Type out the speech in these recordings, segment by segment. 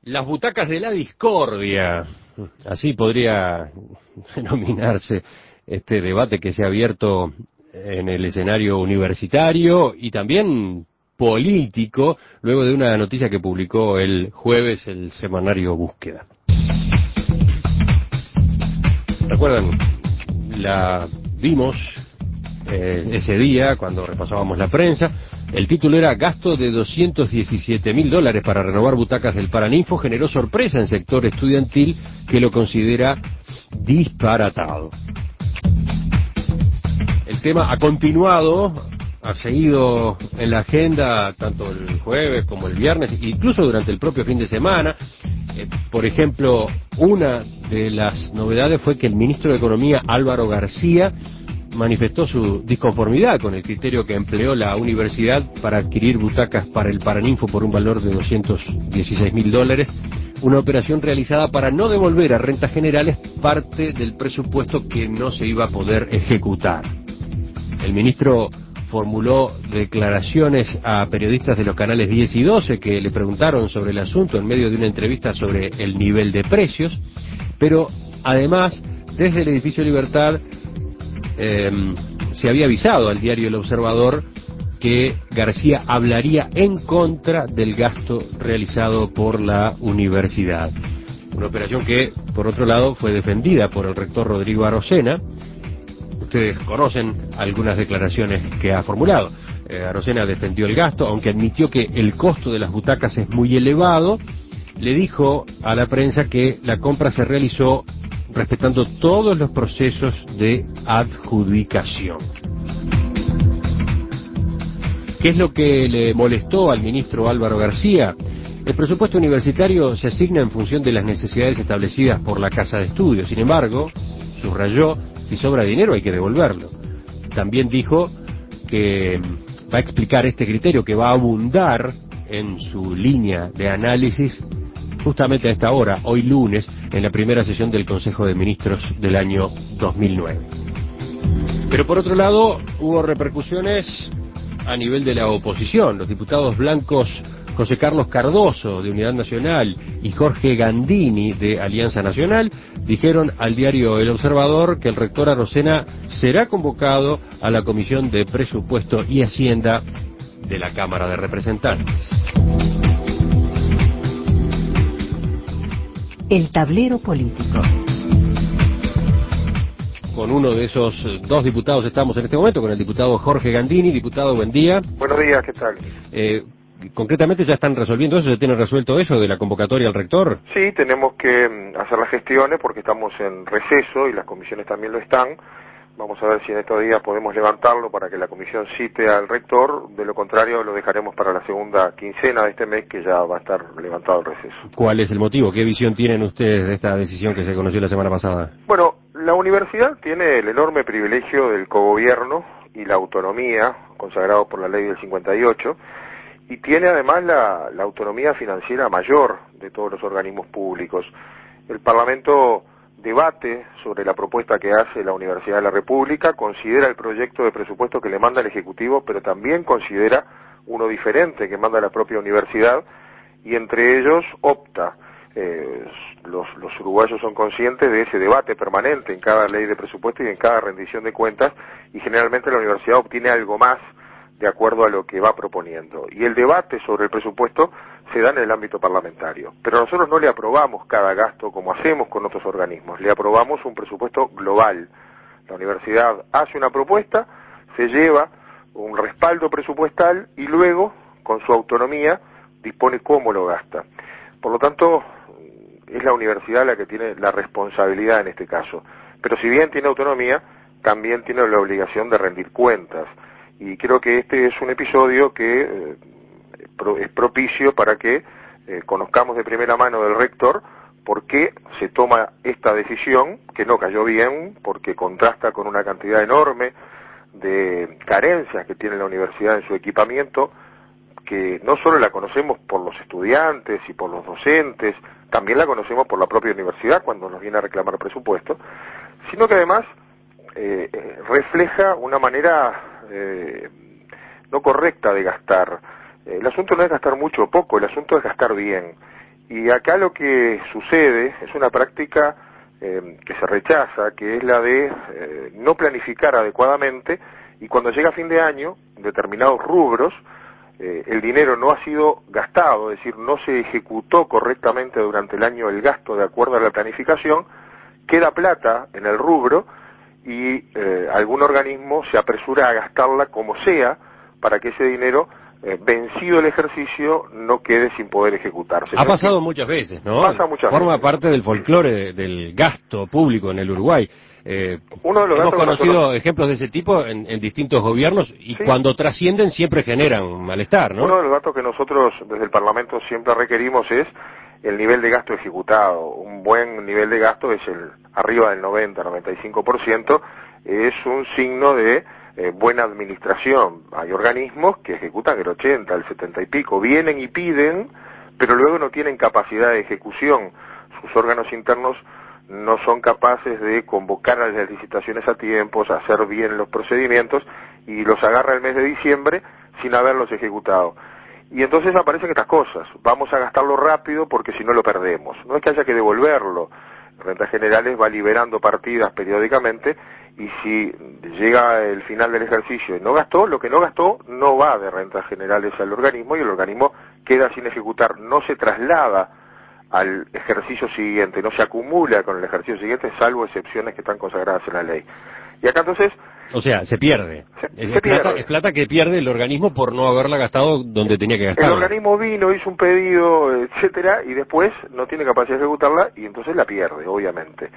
Las butacas de la discordia, así podría denominarse este debate que se ha abierto en el escenario universitario y también político, luego de una noticia que publicó el jueves el semanario Búsqueda. ¿Recuerdan? La vimos ese día cuando repasábamos la prensa. El título era "Gasto de $217.000 para renovar butacas del Paraninfo generó sorpresa en sector estudiantil que lo considera disparatado". El tema ha continuado, ha seguido en la agenda tanto el jueves como el viernes, incluso durante el propio fin de semana. Por ejemplo, una de las novedades fue que el ministro de Economía, Álvaro García, manifestó su disconformidad con el criterio que empleó la universidad para adquirir butacas para el Paraninfo por un valor de $216.000, una operación realizada para no devolver a Rentas Generales parte del presupuesto que no se iba a poder ejecutar. El ministro formuló declaraciones a periodistas de los canales 10 y 12 que le preguntaron sobre el asunto en medio de una entrevista sobre el nivel de precios, pero además, desde el edificio Libertad, se había avisado al diario El Observador que García hablaría en contra del gasto realizado por la universidad. Una operación que, por otro lado, fue defendida por el rector Rodrigo Arocena. Ustedes conocen algunas declaraciones que ha formulado. Arocena defendió el gasto, aunque admitió que el costo de las butacas es muy elevado. Le dijo a la prensa que la compra se realizó respetando todos los procesos de adjudicación. ¿Qué es lo que le molestó al ministro Álvaro García? El presupuesto universitario se asigna en función de las necesidades establecidas por la Casa de Estudios. Sin embargo, subrayó, si sobra dinero hay que devolverlo. También dijo que va a explicar este criterio, que va a abundar en su línea de análisis justamente a esta hora, hoy lunes, en la primera sesión del Consejo de Ministros del año 2009. Pero por otro lado, hubo repercusiones a nivel de la oposición. Los diputados blancos José Carlos Cardoso, de Unidad Nacional, y Jorge Gandini, de Alianza Nacional, dijeron al diario El Observador que el rector Arocena será convocado a la Comisión de Presupuesto y Hacienda de la Cámara de Representantes. El tablero político. Con uno de esos dos diputados estamos en este momento, con el diputado Jorge Gandini. Diputado, buen día. Buenos días, ¿qué tal? Concretamente, ¿ya están resolviendo eso? ¿Se tiene resuelto eso de la convocatoria al rector? Sí, tenemos que hacer las gestiones porque estamos en receso y las comisiones también lo están. Vamos a ver si en estos días podemos levantarlo para que la comisión cite al rector. De lo contrario, lo dejaremos para la segunda quincena de este mes, que ya va a estar levantado el receso. ¿Cuál es el motivo? ¿Qué visión tienen ustedes de esta decisión que se conoció la semana pasada? Bueno, la universidad tiene el enorme privilegio del cogobierno y la autonomía, consagrado por la ley del 58, y tiene además la autonomía financiera mayor de todos los organismos públicos. El Parlamento debate sobre la propuesta que hace la Universidad de la República, considera el proyecto de presupuesto que le manda el Ejecutivo, pero también considera uno diferente que manda la propia universidad, y entre ellos opta. Los uruguayos son conscientes de ese debate permanente en cada ley de presupuesto y en cada rendición de cuentas, y generalmente la universidad obtiene algo más de acuerdo a lo que va proponiendo. Y el debate sobre el presupuesto se da en el ámbito parlamentario. Pero nosotros no le aprobamos cada gasto como hacemos con otros organismos, le aprobamos un presupuesto global. La universidad hace una propuesta, se lleva un respaldo presupuestal y luego, con su autonomía, dispone cómo lo gasta. Por lo tanto, es la universidad la que tiene la responsabilidad en este caso. Pero si bien tiene autonomía, también tiene la obligación de rendir cuentas. Y creo que este es un episodio que es propicio para que conozcamos de primera mano del rector por qué se toma esta decisión, que no cayó bien, porque contrasta con una cantidad enorme de carencias que tiene la universidad en su equipamiento, que no solo la conocemos por los estudiantes y por los docentes, también la conocemos por la propia universidad cuando nos viene a reclamar presupuesto, sino que además refleja una manera no correcta de gastar. El asunto no es gastar mucho o poco, el asunto es gastar bien. Y acá lo que sucede es una práctica que se rechaza, que es la de no planificar adecuadamente, y cuando llega fin de año, en determinados rubros, el dinero no ha sido gastado, es decir, no se ejecutó correctamente durante el año el gasto de acuerdo a la planificación, queda plata en el rubro y algún organismo se apresura a gastarla como sea para que ese dinero, vencido el ejercicio, no quede sin poder ejecutarse. Ha pasado muchas veces, ¿no? Pasa muchas Forma veces. parte del folclore del gasto público en el Uruguay. Uno de los hemos datos conocido nosotros... ejemplos de ese tipo en distintos gobiernos y Sí. cuando trascienden siempre generan malestar, ¿no? Uno de los datos que nosotros desde el Parlamento siempre requerimos es el nivel de gasto ejecutado. Un buen nivel de gasto es arriba del 90-95%, es un signo de buena administración. Hay organismos que ejecutan el 80, el 70 y pico, vienen y piden, pero luego no tienen capacidad de ejecución. Sus órganos internos no son capaces de convocar a las licitaciones a tiempos, hacer bien los procedimientos, y los agarra el mes de diciembre sin haberlos ejecutado. Y entonces aparecen estas cosas: vamos a gastarlo rápido porque si no lo perdemos. No es que haya que devolverlo. Rentas Generales va liberando partidas periódicamente, y si llega el final del ejercicio y no gastó, lo que no gastó no va de Rentas Generales al organismo, y el organismo queda sin ejecutar, no se traslada al ejercicio siguiente, no se acumula con el ejercicio siguiente, salvo excepciones que están consagradas en la ley. Y acá entonces... O sea, se pierde. Se pierde. Es plata que pierde el organismo por no haberla gastado donde tenía que gastarla. El organismo vino, hizo un pedido, etcétera, y después no tiene capacidad de ejecutarla, y entonces la pierde, obviamente.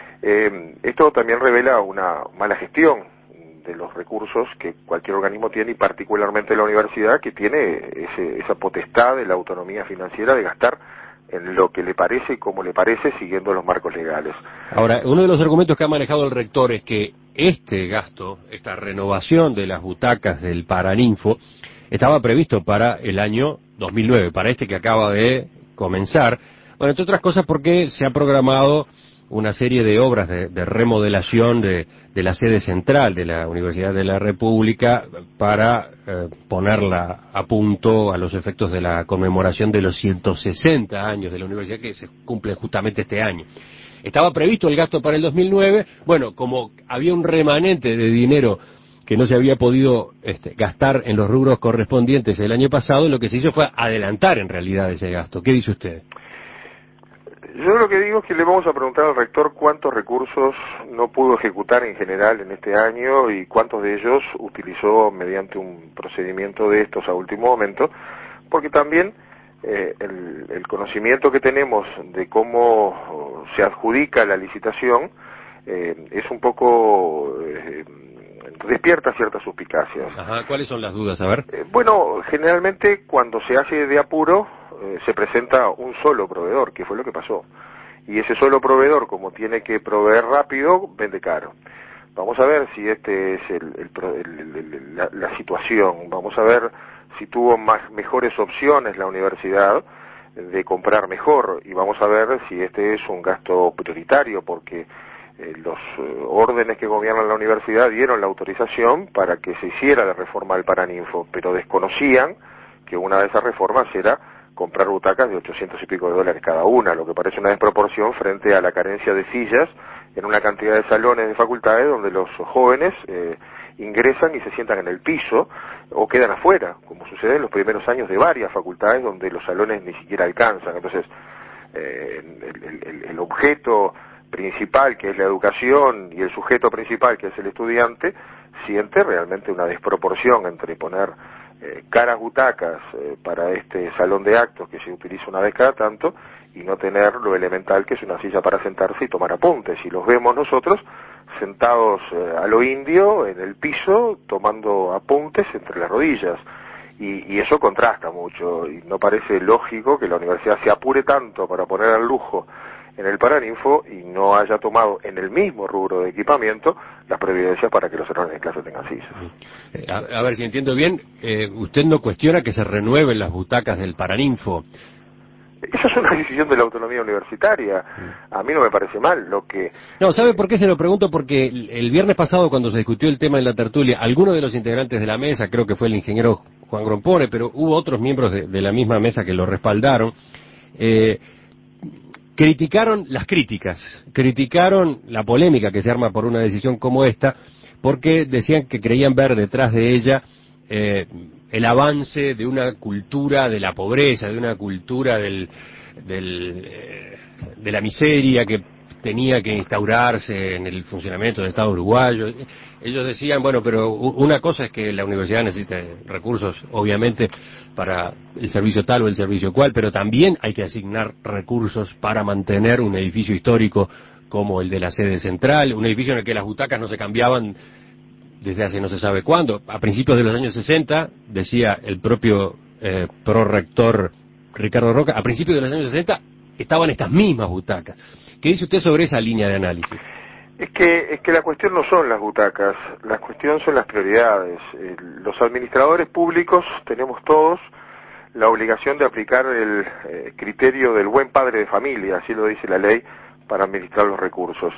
Esto también revela una mala gestión de los recursos que cualquier organismo tiene, y particularmente la universidad, que tiene esa potestad de la autonomía financiera de gastar en lo que le parece y como le parece, siguiendo los marcos legales. Ahora, uno de los argumentos que ha manejado el rector es que este gasto, esta renovación de las butacas del Paraninfo, estaba previsto para el año 2009, para este que acaba de comenzar. Bueno, entre otras cosas porque se ha programado una serie de obras de remodelación de la sede central de la Universidad de la República para ponerla a punto a los efectos de la conmemoración de los 160 años de la universidad, que se cumplen justamente este año. Estaba previsto el gasto para el 2009, bueno, como había un remanente de dinero que no se había podido gastar en los rubros correspondientes el año pasado, lo que se hizo fue adelantar en realidad ese gasto. ¿Qué dice usted? Yo lo que digo es que le vamos a preguntar al rector cuántos recursos no pudo ejecutar en general en este año y cuántos de ellos utilizó mediante un procedimiento de estos a último momento, porque también el conocimiento que tenemos de cómo se adjudica la licitación es un poco... despierta ciertas suspicacias. Ajá, ¿cuáles son las dudas? A ver. Bueno, generalmente cuando se hace de apuro se presenta un solo proveedor, que fue lo que pasó. Y ese solo proveedor, como tiene que proveer rápido, vende caro. Vamos a ver si este es la situación. Vamos a ver si tuvo mejores opciones la universidad de comprar mejor. Y vamos a ver si este es un gasto prioritario, porque los órdenes que gobiernan la universidad dieron la autorización para que se hiciera la reforma del Paraninfo, pero desconocían que una de esas reformas era comprar butacas de 800 y pico de dólares cada una, lo que parece una desproporción frente a la carencia de sillas en una cantidad de salones de facultades donde los jóvenes ingresan y se sientan en el piso o quedan afuera, como sucede en los primeros años de varias facultades donde los salones ni siquiera alcanzan. Entonces, el objeto principal, que es la educación, y el sujeto principal, que es el estudiante, siente realmente una desproporción entre poner caras butacas para este salón de actos que se utiliza una vez cada tanto y no tener lo elemental que es una silla para sentarse y tomar apuntes. Y los vemos nosotros sentados a lo indio en el piso tomando apuntes entre las rodillas. Y eso contrasta mucho, y no parece lógico que la universidad se apure tanto para poner al lujo en el Paraninfo y no haya tomado en el mismo rubro de equipamiento las previdencias para que los salones de clase tengan sillas. A ver si entiendo bien, usted no cuestiona que se renueven las butacas del Paraninfo. Esa es una decisión de la autonomía universitaria. A mí no me parece mal lo que... No, ¿sabe por qué se lo pregunto? Porque el viernes pasado, cuando se discutió el tema en la tertulia, algunos de los integrantes de la mesa, creo que fue el ingeniero Juan Grompone, pero hubo otros miembros de la misma mesa que lo respaldaron, criticaron las críticas, criticaron la polémica que se arma por una decisión como esta, porque decían que creían ver detrás de ella el avance de una cultura de la pobreza, de una cultura de la miseria que tenía que instaurarse en el funcionamiento del Estado uruguayo. Ellos decían, bueno, pero una cosa es que la universidad necesite recursos, obviamente, para el servicio tal o el servicio cual, pero también hay que asignar recursos para mantener un edificio histórico como el de la sede central, un edificio en el que las butacas no se cambiaban desde hace no se sabe cuándo. A principios de los años 60, decía el propio prorector Ricardo Roca, a principios de los años 60 estaban estas mismas butacas. ¿Qué dice usted sobre esa línea de análisis? Es que la cuestión no son las butacas, la cuestión son las prioridades. Los administradores públicos tenemos todos la obligación de aplicar el criterio del buen padre de familia, así lo dice la ley, para administrar los recursos.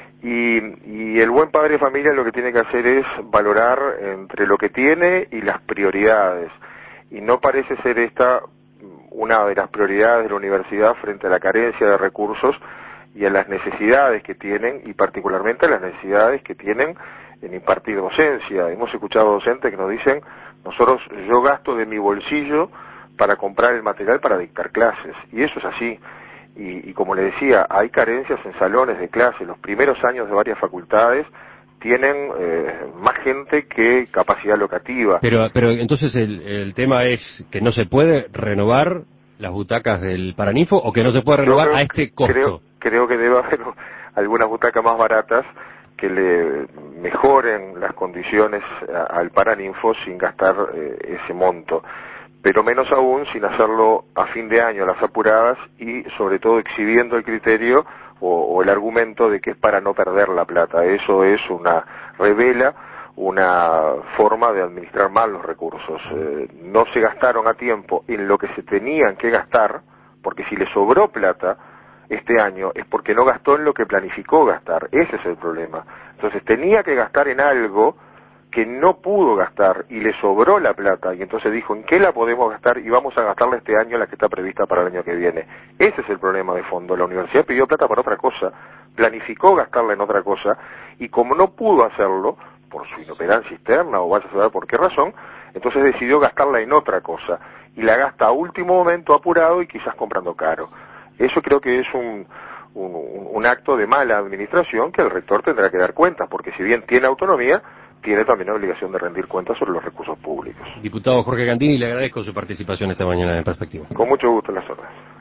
Y el buen padre de familia lo que tiene que hacer es valorar entre lo que tiene y las prioridades. Y no parece ser esta una de las prioridades de la universidad frente a la carencia de recursos y a las necesidades que tienen, y particularmente a las necesidades que tienen en impartir docencia. Hemos escuchado docentes que nos dicen, yo gasto de mi bolsillo para comprar el material para dictar clases, y eso es así. Y como le decía, hay carencias en salones de clase. Los primeros años de varias facultades tienen más gente que capacidad locativa. Pero entonces el tema es que no se puede renovar las butacas del Paraninfo, o que no se puede renovar a este costo. Creo que debe haber algunas butacas más baratas que le mejoren las condiciones al Paraninfo sin gastar ese monto, pero menos aún sin hacerlo a fin de año, las apuradas, y sobre todo exhibiendo el criterio o el argumento de que es para no perder la plata. Eso revela una forma de administrar mal los recursos. No se gastaron a tiempo en lo que se tenían que gastar, porque si le sobró plata este año es porque no gastó en lo que planificó gastar. Ese es el problema. Entonces tenía que gastar en algo que no pudo gastar y le sobró la plata, y entonces dijo, ¿en qué la podemos gastar? Y vamos a gastarla este año la que está prevista para el año que viene. Ese es el problema de fondo. La universidad pidió plata para otra cosa, planificó gastarla en otra cosa, y como no pudo hacerlo, por su inoperancia externa, o vaya a saber por qué razón, entonces decidió gastarla en otra cosa, y la gasta a último momento, apurado, y quizás comprando caro. Eso creo que es un acto de mala administración que el rector tendrá que dar cuentas, porque si bien tiene autonomía, tiene también la obligación de rendir cuentas sobre los recursos públicos. Diputado Jorge Gandini, le agradezco su participación esta mañana en Perspectiva. Con mucho gusto, en las órdenes.